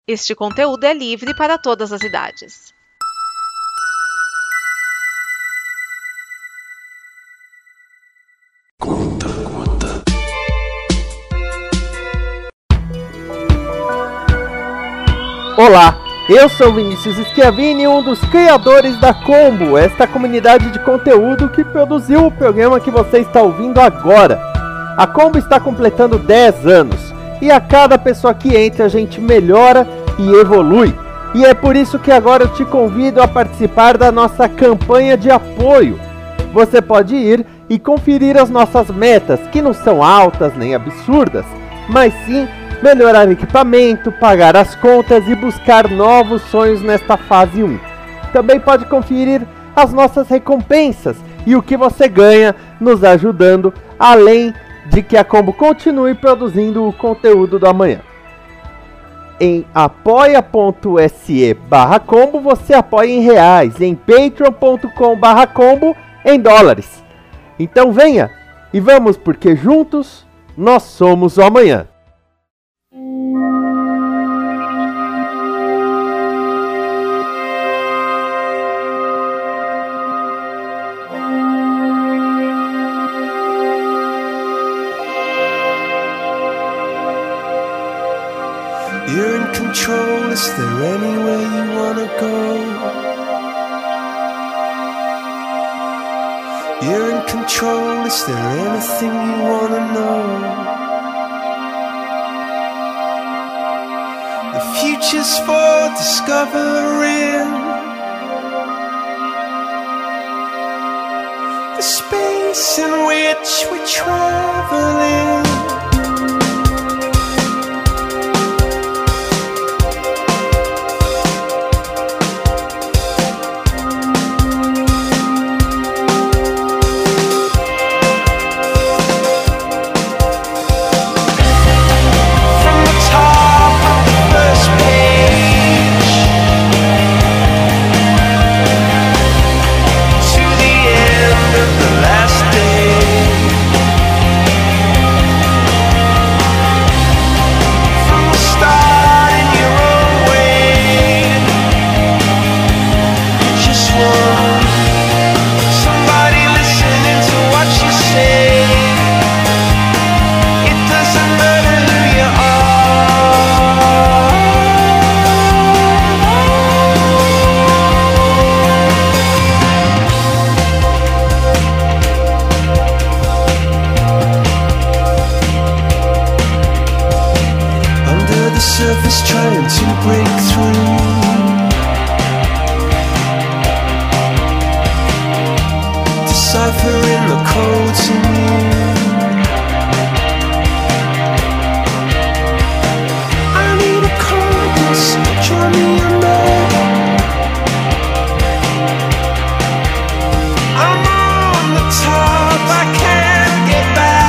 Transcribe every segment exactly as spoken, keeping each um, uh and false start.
Este conteúdo é livre para todas as idades. Conta, conta. Olá, eu sou Vinícius Schiavini, um dos criadores da Combo, esta comunidade de conteúdo que produziu o programa que você está ouvindo agora. A Combo está completando dez anos e a cada pessoa que entra a gente melhora e evolui. E é por isso que agora eu te convido a participar da nossa campanha de apoio. Você pode ir e conferir as nossas metas, que não são altas nem absurdas, mas sim melhorar equipamento, pagar as contas e buscar novos sonhos nesta fase um. Também pode conferir as nossas recompensas e o que você ganha nos ajudando, além de que a Combo continue produzindo o conteúdo do amanhã. Em apoia.se barra combo você apoia em reais, em patreon.com barra combo em dólares. Então venha e vamos, porque juntos nós somos o amanhã. You're in control, is there anywhere you wanna go? You're in control, is there anything you wanna know? The future's for discovering, the space in which we're traveling. Surface trying to break through, deciphering the codes in you. I need a compass, draw me a map. I'm on the top, I can't get back.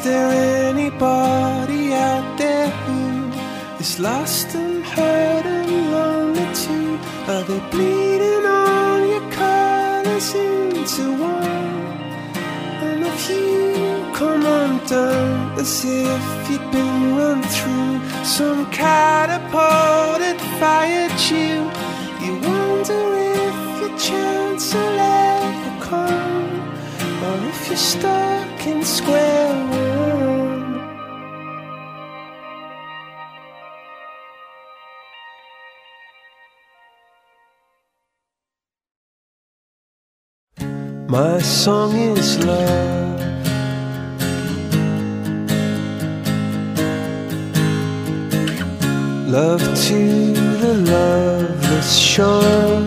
there anybody out there who is lost and hurt and lonely too? Are they bleeding on your colors into one? And if you come undone as if you'd been run through some catapult that fired you, you wonder if your chance will ever come, or if you're stuck in square one. My song is love. Love to the loveless shore,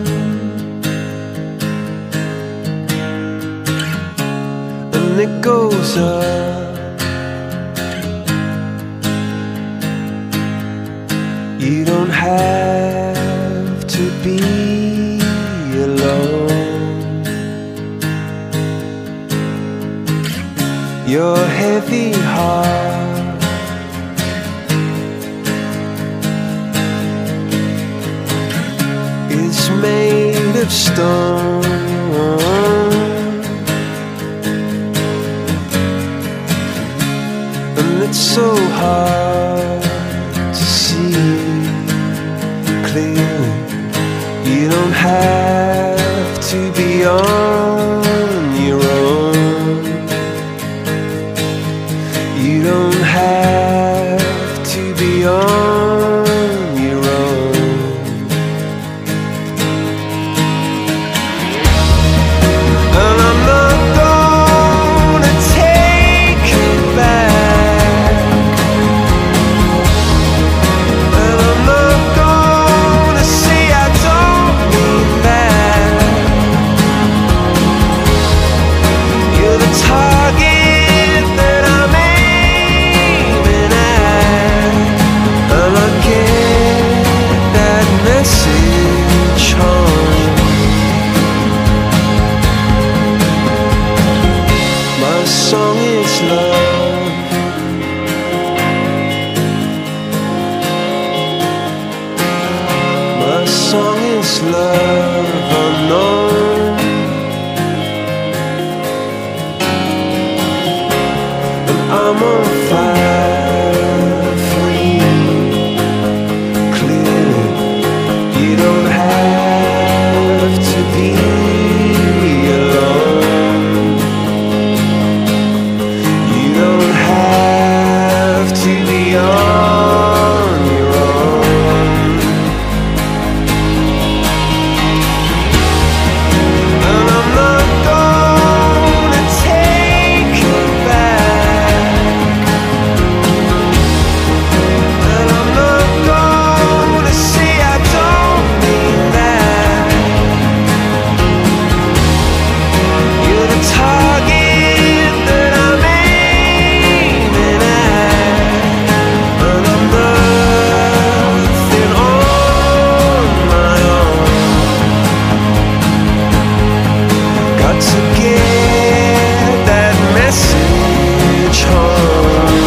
and it goes up. You don't have to be alone. Your heavy heart is made of stone, and it's so hard to see clearly. You don't have to be on your own. You don't have to be on your own. And I'm not gonna take it back, and I'm not gonna say I don't mean that. You're the target that I'm aiming at, and I get that message home. My song is love. My song is love unknown, and I'm on fire for you. Clearly, you don't have to be alone. You don't have to be on your own. And I'm not gonna take it back, and I'm not gonna say I don't mean that. You're the target that I'm aiming at, and I'm nothing on my own. Got to get that message home.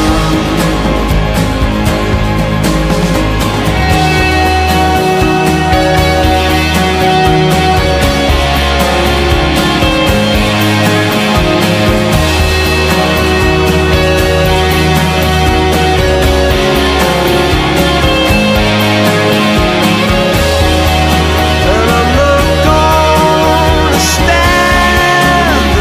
And I'm not gonna stand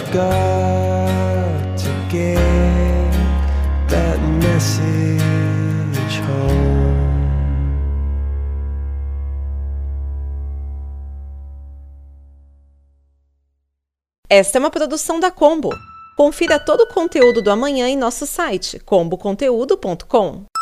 I've got to get that message home. Esta é uma produção da Combo. Confira todo o conteúdo do amanhã em nosso site combo conteúdo ponto com.